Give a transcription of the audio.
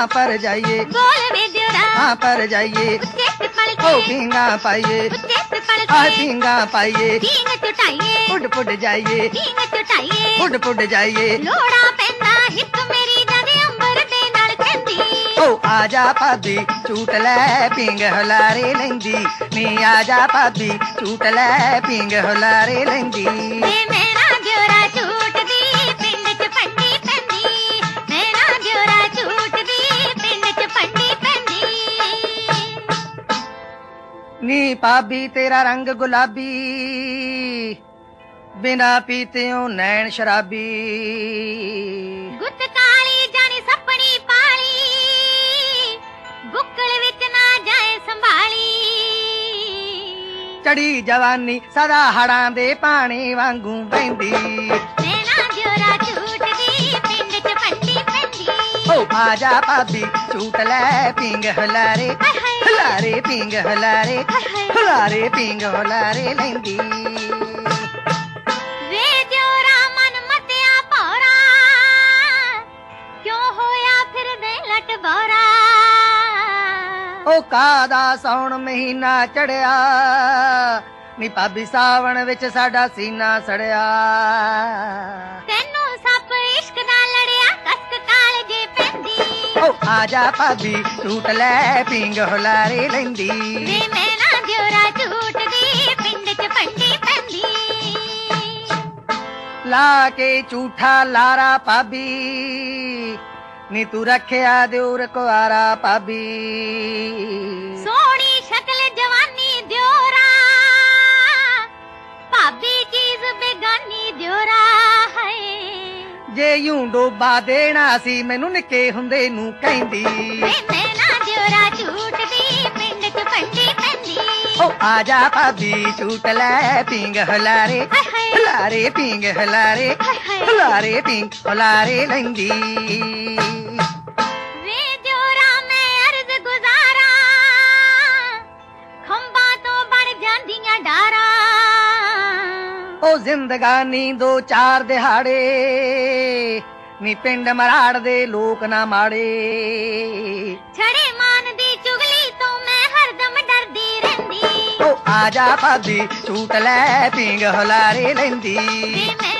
हाँ पर जाइए बोल वे दियोरा हाँ पर जाइए ਉੱਤੇ ਪਲ ओ ਕੇ पींगा पाइए ਉੱਤੇ ਪਲ आ ਕੇ पींगा पाइए ਪੀਂਗ ਟੁਟਾਈਏ पुट पुट जाइए ਪੀਂਗ ਟੁਟਾਈਏ पुट पुट जाइए ਲੋੜਾ ਪੈਂਦਾ ਹਿੱਕ ਮੇਰੀ ਜਦ ਅੰਬਰ ਦੇ ਨਾਲ ਕਹਿੰਦੀ ओ आजा भाभी झूट लै पींग हुलारे लैंदी नी आजा भाभी झूट लै पींग हुलारे लैंदी ਵੇ ਮੇਰਾ ਦਿਓਰਾ ਝੂਟਦੀ ਪਿੰਡ ਚ ਪੰਡੀ ਪੈਂਦੀ ਮੇਰਾ ਦਿਓਰਾ ਝੂਟਦੀ ਪਿੰਡ ਚ ਪੰਡੀ ਪੈਂਦੀ नी भाभी तेरा रंग गुलाबी बिना पीतेओ नैन शराबी ਗੁੱਤ ਕਾਲੀ ਜਾਣੀ ਸੱਪਣੀ ਪਾਲੀ ਬੁੱਕਲ ਵਿੱਚ ਨਾ ਜਾਏ ਸੰਭਾਲੀ चढ़ी जवानी सदा हड़ां दे पानी वांगू बहंदी ਮੇਰਾ ਦਿਓਰਾ ਝੂਟਦੀ ਪਿੰਡ ਚ ਪੰਡੀ ਪੈਂਦੀ ओ आजा भाभी झूट लै पींग हुलारे ਹਾਏ ਹਾਏ हुलारे पींग हुलारे ਹਾਏ ਹਾਏ हुलारे पींग हुलारे लैंदी ਵੇ ਦਿਓਰਾ ਮਨ ਮਤਿਆ ਭੌਰਾ ਕਿਉਂ ਹੋਇਆ ਫਿਰਦੇ ਲਟ ਬੋਰਾ ओ कादा सौण महीना चढ़िया नी भाभी सावण विच साडा सीना सड़िया ਤੈਨੂੰ ਸੱਪ ਇਸ਼ਕ ਦਾ ਲੜਿਆ ਕਸਕ ਕਾਲਜੇ ਪੈਂਦੀ ओ आजा भाभी झूट लै पींग हुलारे लैंदी ਵੇ ਮੈਨਾ ਦਿਓਰਾ ਝੂਟਦੀ ਪਿੰਡ ਚ ਪੰਡੀ ਪੈਂਦੀ ला के झूठा लारा भाभी नी तू रखिया दियोर कुआरा भाभी ਸੋਹਣੀ ਸ਼ਕਲ ਜਵਾਨੀ ਦਿਓਰਾ ਭਾਬੀ ਚੀਜ਼ ਬੇਗਾਨੀ ਦਿਓਰਾ ਹੈ जे यूं डोबा देना सी मैनू निक्के हुंदे नू कहंदी ਵੇ ਮੈਨਾ ਦਿਓਰਾ ਝੂਟਦੀ ਪਿੰਡ ਚ ਪੰਡੀ ਪੈਂਦੀ ओ आजा भाभी झूट लै पींग हुलारे ਹਾਏ ਹਾਏ हुलारे पींग हुलारे ਹਾਏ ਹਾਏ हुलारे पींग हुलारे लैंदी ਵੇ ਦਿਓਰਾ ਮੈਂ ਅਰਜ਼ ਗੁਜ਼ਾਰਾਂ ਖੰਭਾਂ ਤੋਂ ਬਣ ਜਾਂਦੀਆਂ ਡਾਰਾਂ ओ जिंदगानी दो चार दिहाड़े नी पिंड मराड़ दे लोक ना माड़े ਛੜੇ ਮਾਨ ਦੀ ਚੁਗਲੀ ਤੋਂ ਮੈਂ ਹਰਦਮ ਡਰਦੀ ਰਹਿੰਦੀ ओ आजा भाभी झूट लै पींग हुलारे लैंदी ਵੇ ਮੈਂ